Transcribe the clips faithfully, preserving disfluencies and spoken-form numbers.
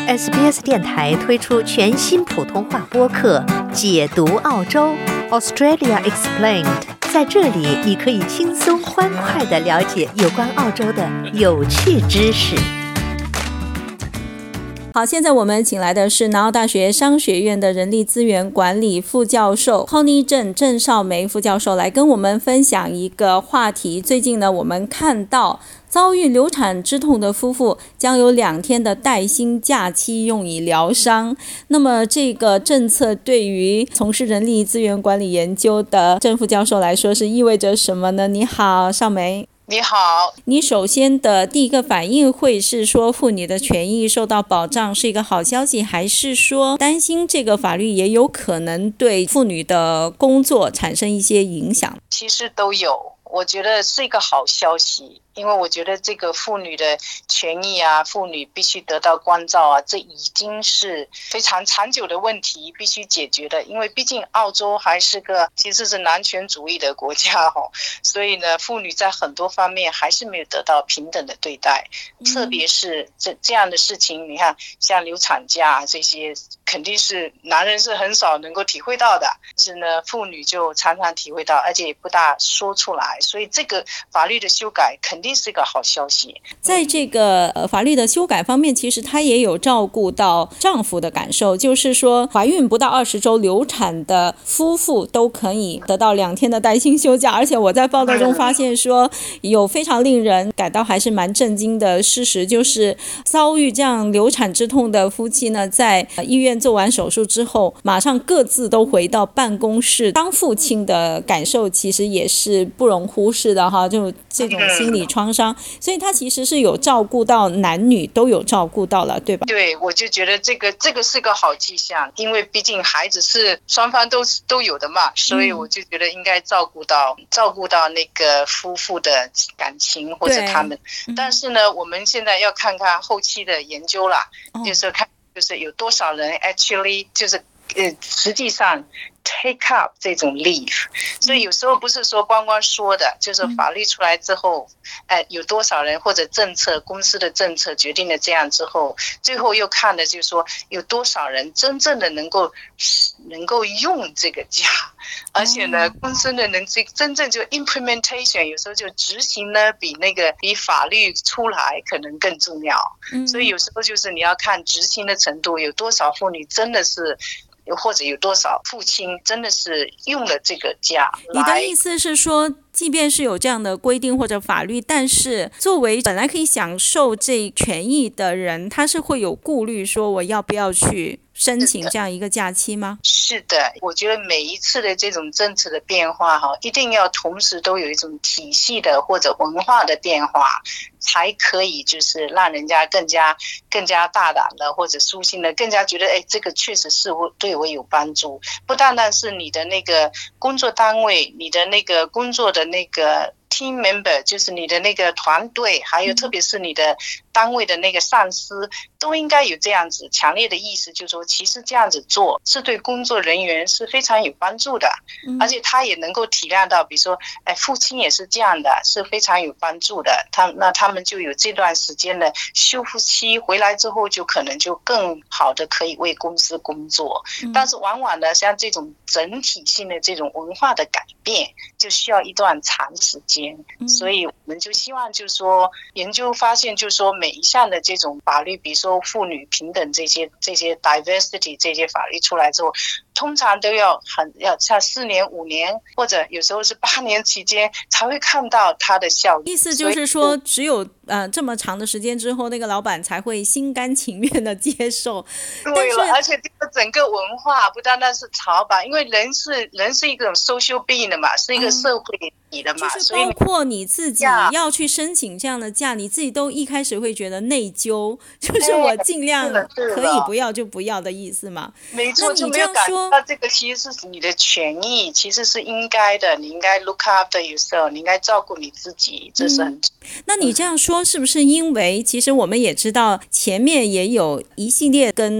S B S 电台推出全新普通话播客《解读澳洲 Australia Explained》，在这里你可以轻松欢快地了解有关澳洲的有趣知识。 好，现在我们请来的是南澳大学商学院的人力资源管理副教授 Connie 郑郑少梅副教授来跟我们分享一个话题。最近呢，我们看到遭遇流产之痛的夫妇将有两天的带薪假期用以疗伤。那么这个政策对于从事人力资源管理研究的郑副教授来说是意味着什么呢？你好，少梅。 你好， 你首先的第一个反应会是说妇女的权益受到保障是一个好消息，还是说担心这个法律也有可能对妇女的工作产生一些影响？ 其实都有，我觉得是一个好消息，因为我觉得这个妇女的权益啊，妇女必须得到关照啊，这已经是非常长久的问题，必须解决的。因为毕竟澳洲还是个其实是男权主义的国家哦，所以呢，妇女在很多方面还是没有得到平等的对待，嗯、特别是这这样的事情，你看像流产假这些，肯定是男人是很少能够体会到的，是呢，妇女就常常体会到，而且也不大说出来，所以这个法律的修改肯定是个好消息。 在这个、呃、法律的修改方面，其实它也有照顾到丈夫的感受，就是说怀孕不到二十周流产的夫妇都可以得到两天的带薪休假。而且我在报道中发现说，有非常令人感到还是蛮震惊的事实，就是遭遇这样流产之痛的夫妻呢，在医院做完手术之后，马上各自都回到办公室。当父亲的感受其实也是不容忽视的哈，就这种心理创伤，所以他其实是有照顾到男女都有照顾到了，对吧？ 对，我就觉得这个这个是个好迹象，因为毕竟孩子是双方都都有的嘛，所以我就觉得应该照顾到、嗯、照顾到那个夫妇的感情或者他们。但是呢，我们现在要看看后期的研究啦，哦、就是看就是有多少人 actually 就是呃实际上take up 这种 leave， 所以有时候不是说光光说的，就是法律出来之后，呃，有多少人或者政策公司的政策决定了这样之后，最后又看的就是说有多少人真正的能够能够用这个假，而且呢，公司呢能真正就 implementation 有时候就执行呢比那个比法律出来可能更重要，所以有时候就是你要看执行的程度，有多少妇女真的是。或者有多少父亲真的是用了这个假来。 你的意思是说，即便是有这样的规定或者法律，但是作为本来可以享受这权益的人，他是会有顾虑说我要不要去申请这样一个假期吗？ 是的，我觉得每一次的这种政策的变化一定要同时都有一种体系的或者文化的变化，才可以就是让人家更加更加大胆的或者舒心的更加觉得哎，这个确实是对我有帮助。不单单是你的那个工作单位，你的那个工作的那个team member， 就是你的那个团队，还有特别是你的单位的那个上司，都应该有这样子强烈的意识，就是说其实这样子做是对工作人员是非常有帮助的，而且他也能够体谅到，比如说哎，父亲也是这样的，是非常有帮助的，他那他们就有这段时间的修复期，回来之后就可能就更好的可以为公司工作，但是往往呢，像这种整体性的这种文化的改变，就需要一段长时间。所以我们就希望就是说研究发现就是说每一项的这种法律，比如说妇女平等这些这些 diversity 这些法律出来之后，通常都要很要像四年五年或者有时候是八年期间才会看到它的效益。 意思就是说只有呃这么长的时间之后，那个老板才会心甘情愿的接受。 对了，而且这个整个文化不单单是老板，因为人是人是一个 social being 的嘛，是一个社会体的嘛， 就是包括你自己要去申请这样的假，你自己都一开始会觉得内疚，就是我尽量可以不要就不要的意思嘛。 没错，就没有感觉到这个其实是你的权益，其实是应该的，你应该 look after yourself， 你应该照顾你自己，这是很、嗯、 那你这样说是不是因为其实我们也知道前面也有一系列跟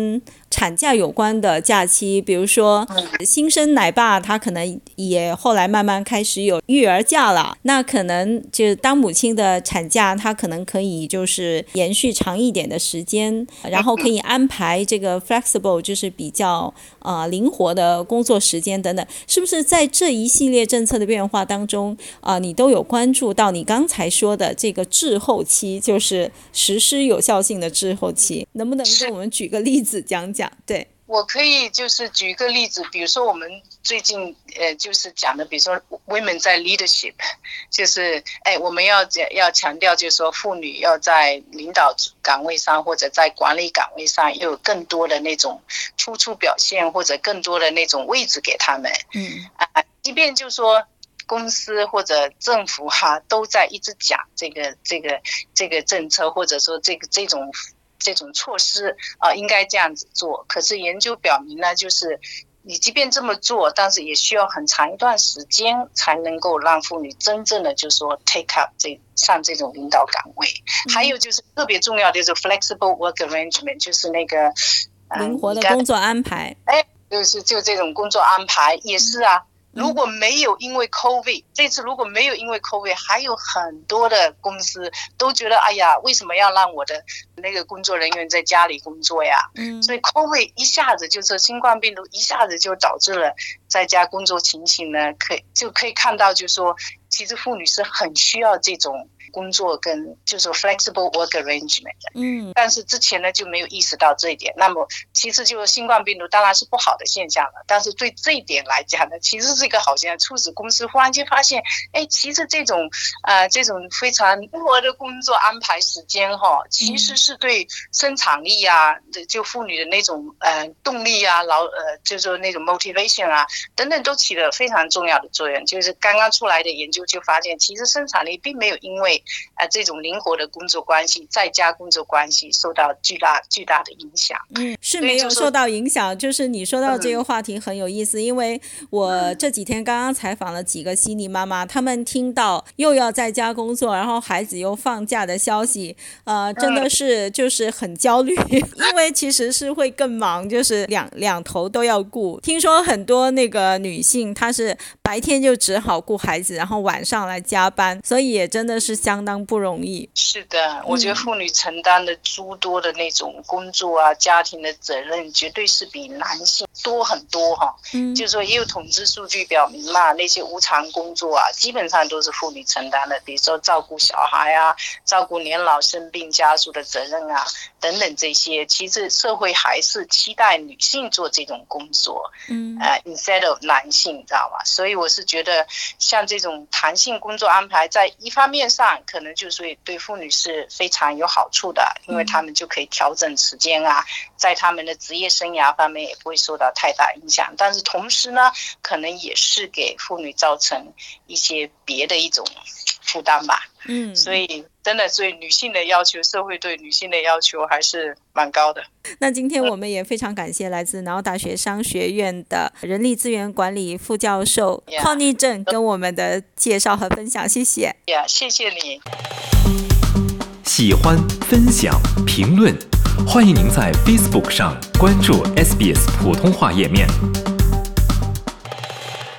产假有关的假期，比如说新生奶爸他可能也后来慢慢开始有育儿假了，那可能就当母亲的产假他可能可以就是延续长一点的时间，然后可以安排这个 flexible 就是比较呃灵活的工作时间等等，是不是在这一系列政策的变化当中啊、呃，你都有关注到你刚才说的这个滞后期，就是实施有效性的滞后期，能不能跟我们举个例子讲讲？对， 我可以就是举一个例子，比如说我们最近呃就是讲的，比如说 women 在 leadership， 就是哎我们要要强调，就是说妇女要在领导岗位上或者在管理岗位上有更多的那种突出表现，或者更多的那种位置给他们。嗯啊、呃，即便就说公司或者政府哈、啊、都在一直讲这个这个这个政策，或者说这个这种。这种措施啊、呃，应该这样子做。可是研究表明呢，就是你即便这么做，但是也需要很长一段时间才能够让妇女真正的就是说 take up 这上这种领导岗位。嗯、还有就是特别重要的就是 flexible work arrangement， 就是那个、 呃、灵活的工作安排。 哎，就是就这种工作安排也是啊。嗯如果没有因为 COVID， 这次如果没有因为 COVID， 还有很多的公司都觉得，哎呀，为什么要让我的那个工作人员在家里工作呀？嗯，所以 COVID 一下子就是新冠病毒一下子就导致了在家工作情形呢，可以就可以看到，就是说，其实妇女是很需要这种工作跟就是 flexible work arrangement。嗯，但是之前呢就没有意识到这一点。那么其实就是新冠病毒当然是不好的现象了，但是对这一点来讲呢，其实是一个好现象，促使公司忽然间发现，哎，其实这种呃这种非常灵活的工作安排时间哈、哦，其实是对生产力啊，就妇女的那种呃动力啊，劳呃就是说那种 motivation 啊等等都起了非常重要的作用。就是刚刚出来的研究就发现，其实生产力并没有因为呃这种灵活的工作关系、在家工作关系受到巨大巨大的影响。 嗯，是没有受到影响。就是你说到这个话题很有意思，嗯、因为我这几天刚刚采访了几个悉尼妈妈，她们听到又要在家工作，然后孩子又放假的消息，呃，真的是就是很焦虑，因为其实是会更忙，就是两两头都要顾。听说很多那个女性，她是白天就只好顾孩子，然后晚上来加班，所以也真的是相当不容易。 是的，我觉得妇女承担的诸多的那种工作啊、家庭的责任，绝对是比男性多很多哈。嗯，就是说也有统计数据表明嘛，那些无偿工作啊，基本上都是妇女承担的，比如说照顾小孩啊、照顾年老生病家属的责任啊等等这些，其实社会还是期待女性做这种工作，嗯，呃 ，instead of 男性，知道吗？所以我是觉得，像这种弹性工作安排，在一方面上可能就是对妇女是非常有好处的，因为她们就可以调整时间啊，在她们的职业生涯方面也不会受到太大影响。但是同时呢，可能也是给妇女造成一些别的一种负担吧。嗯，所以真的，所以女性的要求，社会对女性的要求还是蛮高的。 那今天我们也非常感谢来自南澳大学商学院的人力资源管理副教授 Connie 郑跟我们的介绍和分享，谢谢。 呀，谢谢你。 喜欢、分享、评论，欢迎您在 Facebook 上关注 S B S 普通话页面。